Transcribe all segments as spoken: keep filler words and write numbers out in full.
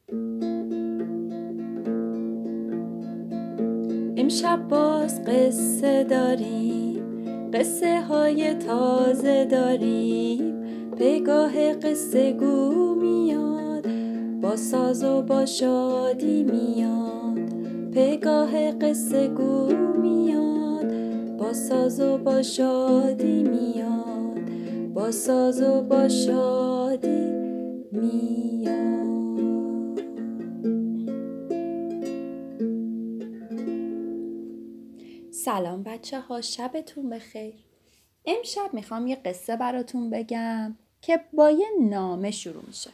امشب باز قصه داریم، قصه های تازه داریم. پگاه قصه گو میاد، با ساز و با شادی میاد. پگاه قصه گو میاد، با ساز و با شادی میاد. با ساز و با شادی میاد. سلام بچه ها، شبتون بخیر. امشب میخوام یه قصه براتون بگم که با یه نامه شروع میشه.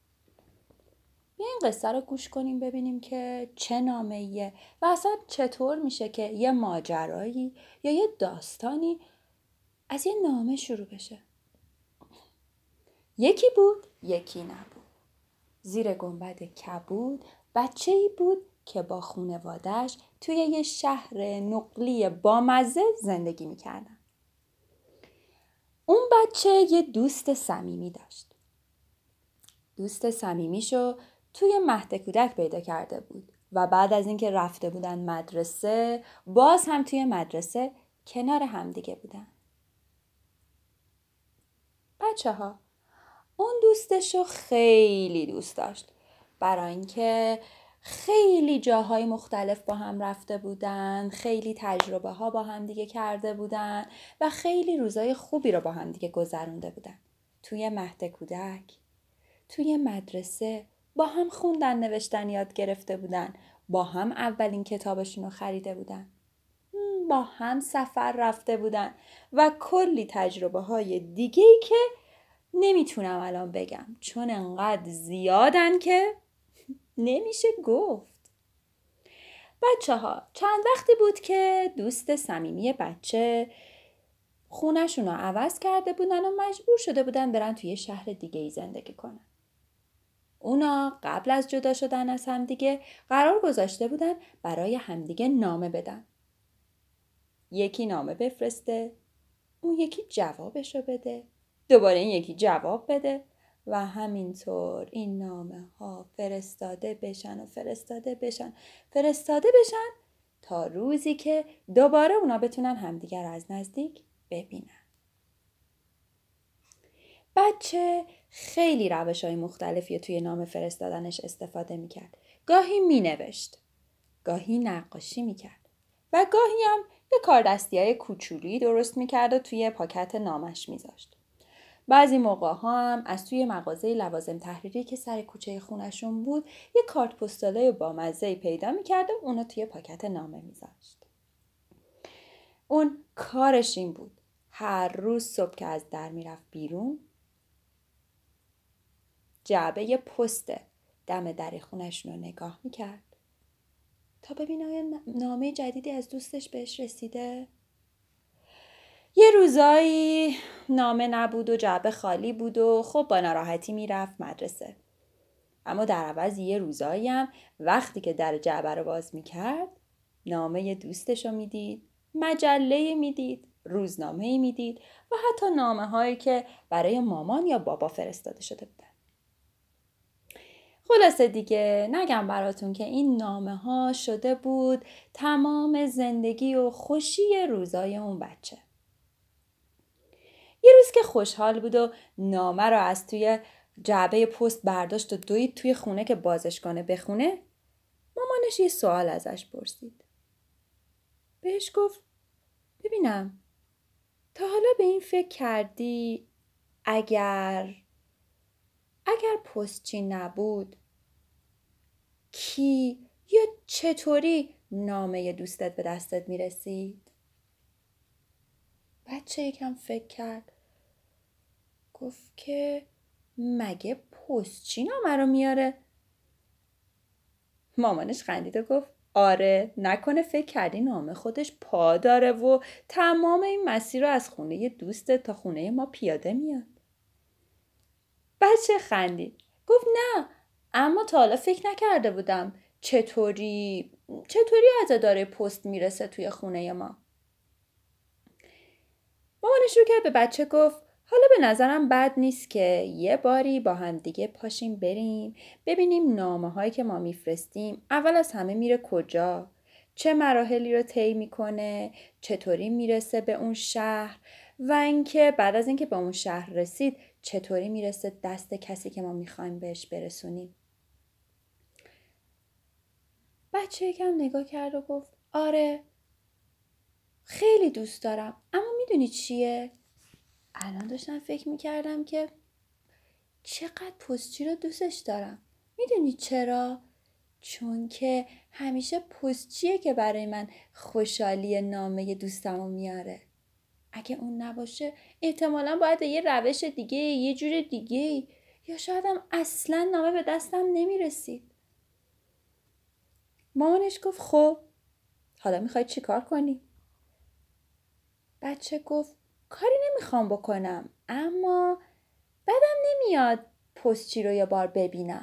بیاین قصه رو گوش کنیم ببینیم که چه نامه‌ایه و اصلا چطور میشه که یه ماجرایی یا یه داستانی از یه نامه شروع بشه. یکی بود، یکی نبود. زیر گنبد کبود بچه‌ای بود که با خانواده‌اش توی یه شهر نقلی بامزه زندگی میکردن. اون بچه یه دوست صمیمی داشت. دوست صمیمیشو توی مهد کودک پیدا کرده بود و بعد از اینکه رفته بودن مدرسه باز هم توی مدرسه کنار همدیگه بودن. بچه ها، اون دوستشو خیلی دوست داشت، برای اینکه خیلی جاهای مختلف با هم رفته بودن، خیلی تجربه ها با هم دیگه کرده بودن و خیلی روزای خوبی رو با هم دیگه گذرونده بودن. توی مهد کودک، توی مدرسه با هم خوندن نوشتن یاد گرفته بودن، با هم اولین کتابشون رو خریده بودن، با هم سفر رفته بودن و کلی تجربه های دیگه‌ای که نمیتونم الان بگم چون انقدر زیادن که نمیشه گفت. بچه ها، چند وقتی بود که دوست صمیمی بچه خونه‌شون رو عوض کرده بودن و مجبور شده بودن برن توی شهر دیگه ای زندگی کنن. اونا قبل از جدا شدن از همدیگه قرار گذاشته بودن برای همدیگه نامه بدن. یکی نامه بفرسته، اون یکی جوابشو بده، دوباره این یکی جواب بده و همینطور این نامه ها فرستاده بشن و فرستاده بشن فرستاده بشن تا روزی که دوباره اونا بتونن همدیگر از نزدیک ببینن. بچه خیلی روش‌های مختلفی توی نامه فرستادنش استفاده میکرد. گاهی مینوشت، گاهی نقاشی میکرد و گاهی هم یه کاردستی‌های کوچولی درست میکرد و توی پاکت نامش میذاشت. بعضی موقع ها هم از توی مغازه لوازم تحریری که سر کوچه خونشون بود یه کارت پستاله بامزه‌ای پیدا میکرد و اونو توی پاکت نامه میذاشت. اون کارش این بود هر روز صبح که از در میرفت بیرون، جعبه پست دم در خونشون رو نگاه میکرد تا ببینه آیا نامه جدیدی از دوستش بهش رسیده. یه روزایی نامه نبود و جعبه خالی بود و خب با ناراحتی میرفت مدرسه. اما در عوض یه روزایی هم وقتی که در جعبه رو باز میکرد نامه دوستش رو میدید، مجله میدید، روزنامه میدید و حتی نامه هایی که برای مامان یا بابا فرستاده شده بودن. خلاصه دیگه نگم براتون که این نامه ها شده بود تمام زندگی و خوشی روزای اون بچه. یه روز که خوشحال بود و نامه رو از توی جعبه پست برداشت و دوید توی خونه که بازش کنه بخونه، مامانش یه سوال ازش پرسید. بهش گفت ببینم تا حالا به این فکر کردی اگر اگر پستچی نبود کی یا چطوری نامه دوستت به دستت میرسید؟ بچه یکم فکر کرد، گفت که مگه پستچی نامه رو میاره؟ مامانش خندید و گفت آره، نکنه فکر کردی نامه خودش پا داره و تمام این مسیر رو از خونه دوستت تا خونه ما پیاده میاد. بچه خندید، گفت نه، اما تا حالا فکر نکرده بودم چطوری چطوری عزاداره پست میرسه توی خونه ما. مامانش رو کرد به بچه گفت حالا به نظرم بد نیست که یه باری با هم دیگه پاشیم بریم ببینیم نامه هایی که ما میفرستیم اول از همه میره کجا، چه مراحلی رو طی میکنه، چطوری میرسه به اون شهر و اینکه بعد از اینکه به اون شهر رسید چطوری میرسه دست کسی که ما میخوایم بهش برسونیم. بچه یکم نگاه کرد و گفت آره خیلی دوست دارم، اما میدونی چیه؟ الان داشتم فکر میکردم که چقدر پستچی رو دوستش دارم. میدونی چرا؟ چون که همیشه پستچیه که برای من خوشحالی نامه دوستمو میاره. اگه اون نباشه احتمالاً باید یه روش دیگه، یه جور دیگه، یا شاید هم اصلا نامه به دستم نمیرسید. مامانش گفت خب حالا میخوای چی کار کنی؟ بچه گفت کاری نمیخوام بکنم، اما بدم نمیاد پستچی رو یه بار ببینم.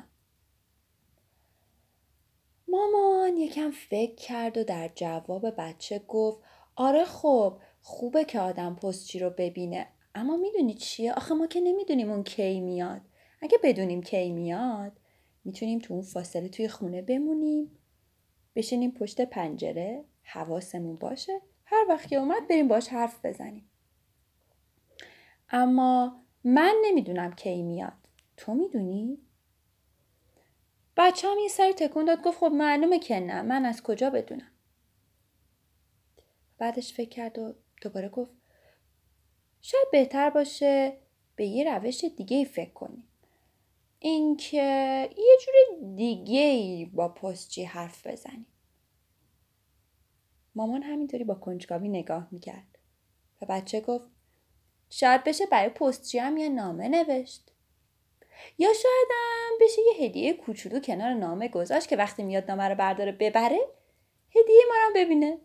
مامان یکم فکر کرد و در جواب بچه گفت آره خب خوبه که آدم پستچی رو ببینه، اما میدونی چیه؟ آخه ما که نمیدونیم اون کی میاد. اگه بدونیم کی میاد میتونیم تو اون فاصله توی خونه بمونیم، بشینیم پشت پنجره، حواسمون باشه هر وقت که اومد بریم باش حرف بزنیم. اما من نمیدونم کی میاد. تو میدونی؟ بچه هم یه سری تکون داد گفت خب معلومه که نه، من از کجا بدونم؟ بعدش فکر کرد و دوباره گفت شاید بهتر باشه به یه روش دیگه فکر کنیم. اینکه یه جور دیگه با پستچی حرف بزنیم. مامان همینطوری با کنجکاوی نگاه میکرد و بچه گفت شاید بشه برای پستچی هم یه نامه نوشت. یا شاید هم بشه یه هدیه کوچولو کنار نامه گذاشت که وقتی میاد نامه رو برداره ببره هدیه ما رو ببینه.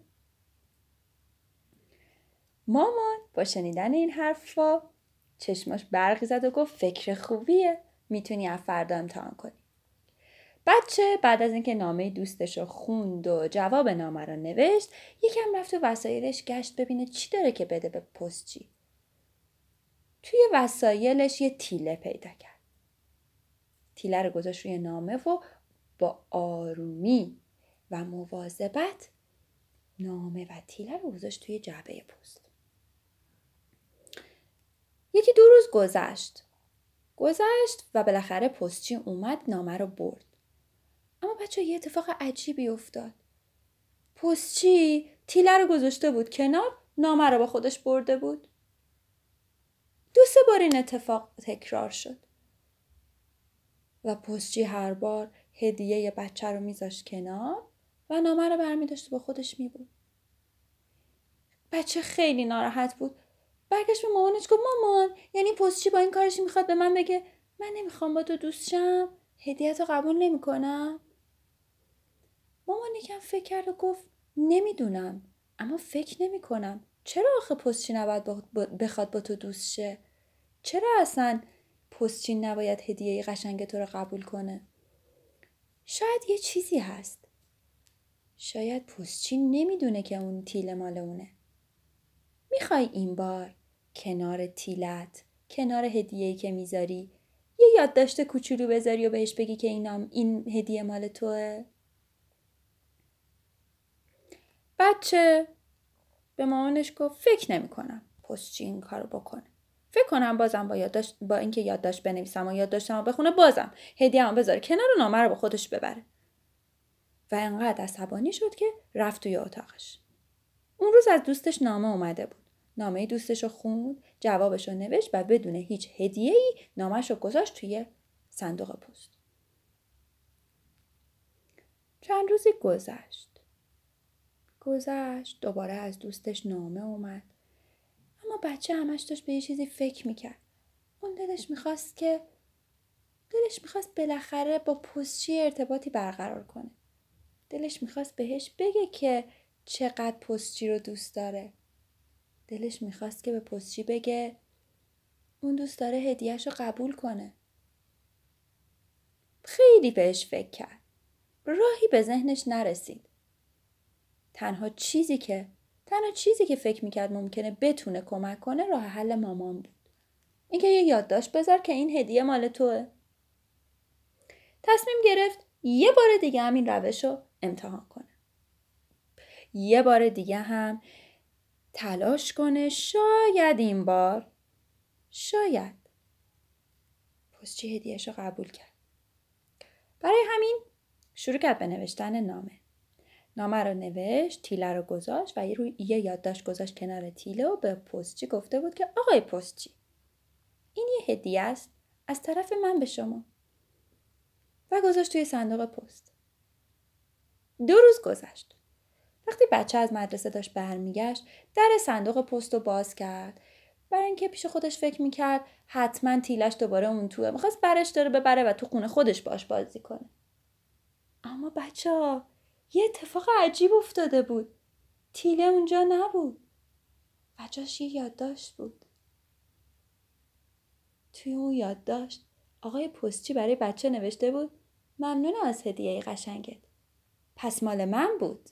مامان با شنیدن این حرفا چشماش برقی زد و گفت فکر خوبیه، میتونی از فردا امتحان کنی. بچه بعد از اینکه نامه دوستش رو خوند و جواب نامه رو نوشت یکم رفت و وسایلش گشت ببینه چی داره که بده به پستچی. توی وسایلش یه تیله پیدا کرد. تیله رو گذاشت روی نامه و با آرومی و مواظبت نامه و تیله رو گذاشت توی جعبه پست. یکی دو روز گذشت. گذشت و بالاخره پستچی اومد نامه رو برد. اما بچه یه اتفاق عجیبی افتاد. پستچی تیله رو گذاشته بود کنار، نامه رو با خودش برده بود. دو سه بار این اتفاق تکرار شد. و پستچی هر بار هدیه بچه رو میذاشت کنار و نامه رو برمی داشت و با خودش میبرد. بچه خیلی ناراحت بود. برگشت به مامانش گفت مامان یعنی پستچی با این کارش میخواد به من بگه من نمیخوام با تو دوست شم، هدیه‌تو قبول نمیکنم؟ مامان یکم فکر کرد و گفت نمیدونم، اما فکر نمیکنم. چرا آخه پستچی نباید بخواد با تو دوست شه؟ چرا اصلا پستچی نباید هدیه قشنگ تو رو قبول کنه؟ شاید یه چیزی هست. شاید پستچی نمیدونه که اون تیله مال اونه. میخوای این بار کنار تیلت، کنار هدیه‌ای که میذاری، یه یادداشت کوچولو بذاری و بهش بگی که اینم این هدیه مال توئه؟ بچه به مامانش گفت فکر نمی کنم پستچی این کارو بکنه. فکر کنم بازم با یادداشت با اینکه یادداشت بنویسم و یادداشتمو بخونه بازم هدیه‌مو بذاره کنار و نامه رو با خودش ببره. و انقدر عصبانی شد که رفت توی اتاقش. اون روز از دوستش نامه اومده بود. نامه دوستش رو خوند، جوابش رو نوشت و بدون هیچ هدیه‌ای نامه‌ش رو گذاشت توی صندوق پست. چند روزی گذشت. گذشت دوباره از دوستش نامه اومد. اما بچه همش داشت به یه چیزی فکر میکرد. اون دلش میخواست که دلش میخواست بالاخره با پستچی ارتباطی برقرار کنه. دلش میخواست بهش بگه که چقدر پستچی رو دوست داره. دلش میخواست که به پستچی بگه اون دوست داره هدیه‌اش رو قبول کنه. خیلی بهش فکر کرد. راهی به ذهنش نرسید. تنها چیزی که تنها چیزی که فکر میکرد ممکنه بتونه کمک کنه راه حل مامان بود. اینکه یه یادداشت بذار که این هدیه مال توه. تصمیم گرفت یه بار دیگه هم این روش رو امتحان کنه. یه بار دیگه هم تلاش کنه شاید این بار شاید پستچی هدیهش رو قبول کرد. برای همین شروع کرد به نوشتن نامه. نامه رو نوشت، تیله رو گذاشت و یه روی یه یادداشت گذاشت کنار تیله و به پستچی گفته بود که آقای پستچی، این یه هدیه است از طرف من به شما. و گذاشت توی صندوق پست. دو روز گذشت. وقتی بچه از مدرسه داشت برمیگشت، در صندوق پست رو باز کرد. برای اینکه پیش خودش فکر میکرد حتما تیلش دوباره اون توه. میخواست برش داره ببره و تو خونه خودش باش بازی کنه. اما بچه ها یه اتفاق عجیب افتاده بود. تیله اونجا نبود. و جاش یه یادداشت بود. توی اون یادداشت آقای پستچی برای بچه نوشته بود ممنونم از هدیه قشنگت. پس مال من بود.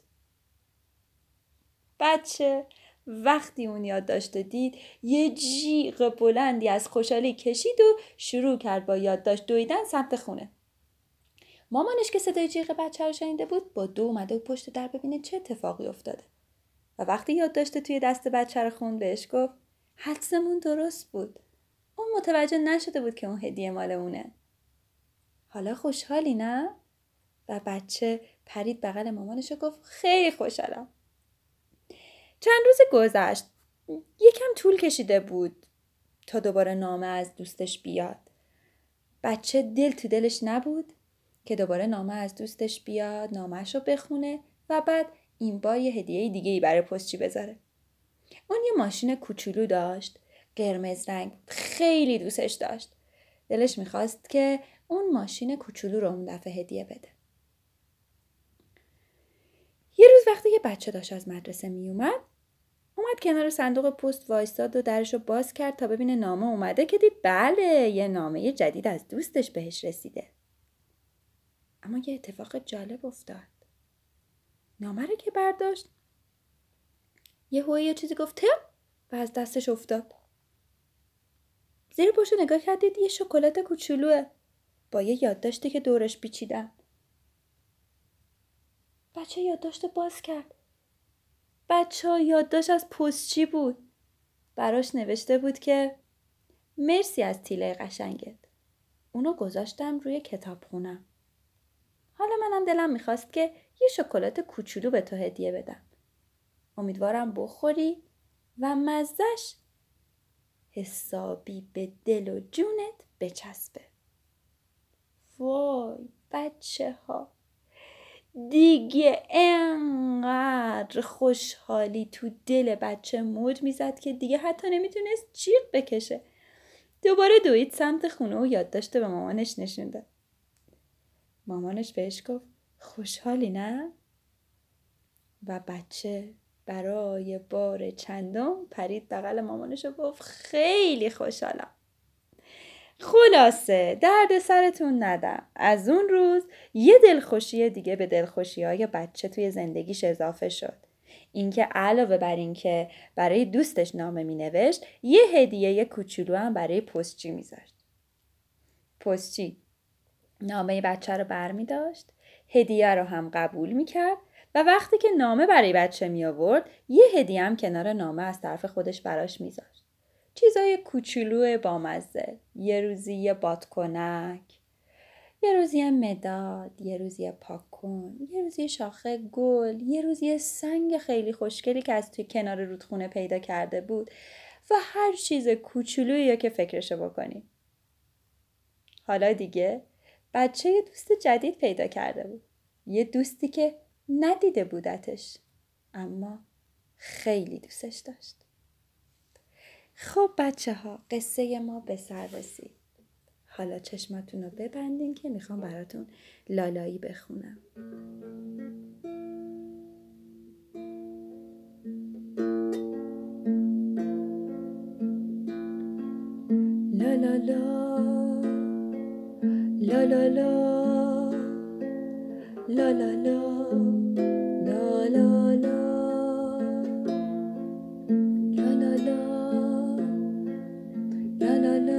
بچه وقتی اون یادداشت دید یه جیغ بلندی از خوشحالی کشید و شروع کرد با یادداشت دویدن سمت خونه. مامانش که صدای جیغ بچه رو شنیده بود با دو اومده و پشت در ببینه چه اتفاقی افتاده. و وقتی یادداشت توی دست بچه رو خوند بهش گفت حدسمون درست بود. اون متوجه نشده بود که اون هدیه مال اونه. حالا خوشحالی نه؟ و بچه پرید بغل مامانش و گفت خیلی خوشحالم. چند روز گذشت. یکم طول کشیده بود تا دوباره نامه از دوستش بیاد. بچه دل تو دلش نبود که دوباره نامه از دوستش بیاد، نامه‌ش رو بخونه و بعد این بار یه هدیه دیگه‌ای برای پستچی بذاره. اون یه ماشین کوچولو داشت، قرمز رنگ، خیلی دوستش داشت. دلش میخواست که اون ماشین کوچولو رو اون دفعه هدیه بده. یه روز وقتی یه بچه داشت از مدرسه میومد، اومد کنار صندوق پست وایستاد و درش رو باز کرد تا ببینه نامه اومده که دید بله یه نامه جدید از دوستش بهش رسیده. اما یه اتفاق جالب افتاد. نامه رو که برداشت یه هوی یه چیزی گفت تپ و از دستش افتاد. زیر پاشو نگاه کردید یه شکلات کوچولوه با یه یادداشتی که دورش پیچیدن. بچه یادداشت باز کرد. بچه ها یادداشت از پستچی بود. براش نوشته بود که مرسی از تیله قشنگت. اونو گذاشتم روی کتابخونم. حالا منم دلم میخواست که یه شکلات کوچولو به تو هدیه بدم. امیدوارم بخوری و مزهش حسابی به دل و جونت بچسبه. وای بچه ها دیگه انقدر خوشحالی تو دل بچه موج میزد که دیگه حتی نمیتونست جیغ بکشه. دوباره دوید سمت خونه و یادداشت به مامانش نشون داد. مامانش بهش گفت خوشحالی نه؟ و بچه برای بار چندم پرید بغل مامانش و گفت خیلی خوشحالم. خلاصه درد سرتون ندم. از اون روز یه دلخوشی دیگه به دلخوشی‌های بچه توی زندگیش اضافه شد. اینکه علاوه بر این که برای دوستش نامه مینوشت، یه هدیه یه کوچولو هم برای پستچی میذاشت. پستچی نامه بچه رو برمی داشت، هدیه رو هم قبول میکرد و وقتی که نامه برای بچه می آورد یه هدیه هم کنار نامه از طرف خودش براش میذاشت. چیزای کوچولو بامزه. یه روزی یه بادکنک، یه روزی یه مداد، یه روزی یه پاکن، یه روزی یه شاخه گل، یه روزی یه سنگ خیلی خوشگلی که از توی کنار رودخونه پیدا کرده بود و هر چیز کوچولویی که فکرشو بکنی. حالا دیگه بچه یه دوست جدید پیدا کرده بود. یه دوستی که ندیده بودتش اما خیلی دوستش داشت. خب بچه ها قصه ما به سر رسید. حالا چشماتون رو ببندین که میخوام براتون لالایی بخونم. لا لا لا لا لا لا لا لا لا لا لا لا لا لا لا لا